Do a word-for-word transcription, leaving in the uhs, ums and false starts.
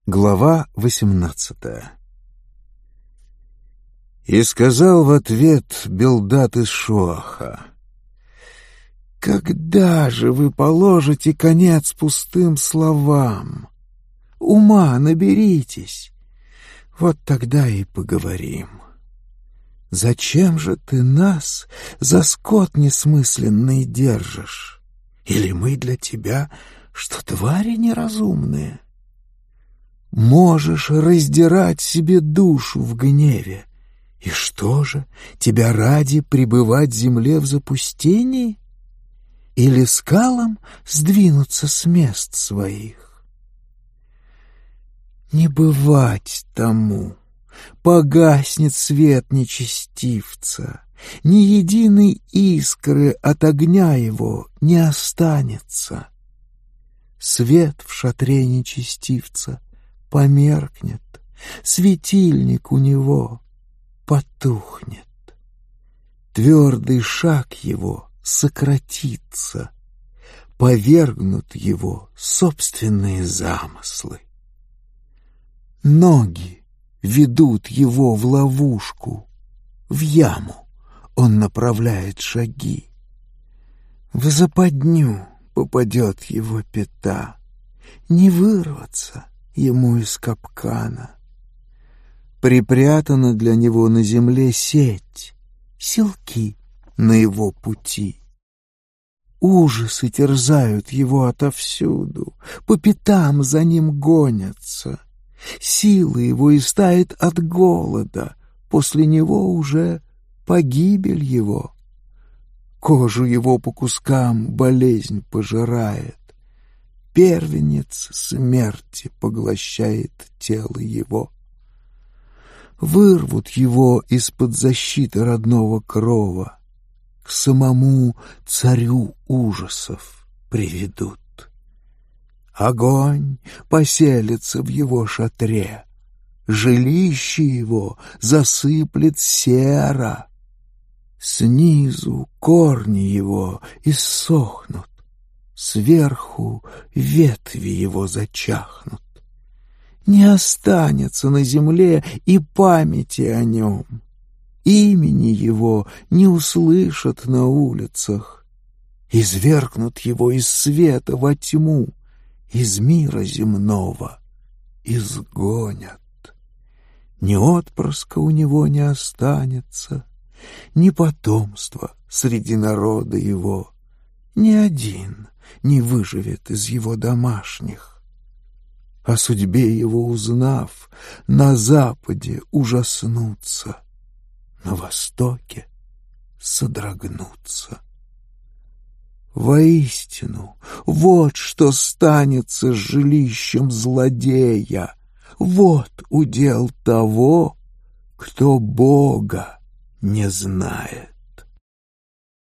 Глава восемнадцатая. И сказал в ответ Билдад из Шуаха: «Когда же вы положите конец пустым словам? Ума наберитесь, вот тогда и поговорим. Зачем же ты нас за скот несмысленный держишь? Или мы для тебя, что твари неразумные? Можешь раздирать себе душу в гневе. И что же, тебя ради пребывать земле в запустении? Или скалам сдвинуться с мест своих? Не бывать тому, погаснет свет нечестивца, ни единой искры от огня его не останется. Свет в шатре нечестивца померкнет, светильник у него потухнет. Твердый шаг его сократится, повергнут его собственные замыслы. Ноги ведут его в ловушку, в яму он направляет шаги. В западню попадет его пята, не вырваться ему из капкана. Припрятана для него на земле сеть, селки на его пути. Ужасы терзают его отовсюду, по пятам за ним гонятся. Сила его истает от голода, после него уже погибель его. Кожу его по кускам болезнь пожирает. Первенец смерти поглощает тело его. Вырвут его из-под защиты родного крова, к самому царю ужасов приведут. Огонь поселится в его шатре, жилище его засыплет сера. Снизу корни его иссохнут, сверху ветви его зачахнут. Не останется на земле и памяти о нем. Имени его не услышат на улицах. Извергнут его из света во тьму, из мира земного изгонят. Ни отпрыска у него не останется, ни потомства среди народа его. Ни один не выживет из его домашних. О судьбе его узнав, на западе ужаснутся, на востоке содрогнутся. Воистину, вот что станется с жилищем злодея, вот удел того, кто Бога не знает.